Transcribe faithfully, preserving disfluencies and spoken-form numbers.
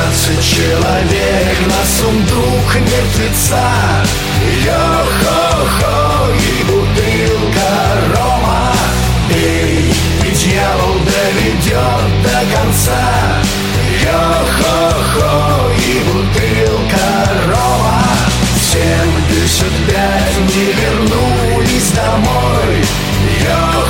Двадцать человек на сундук мертвеца. Йо-хо-хо и бутылка рома. Эй, и дьявол доведет до конца. Йо-хо-хо и бутылка рома. Семьдесят пять не вернулись домой. Йо-хо-хо.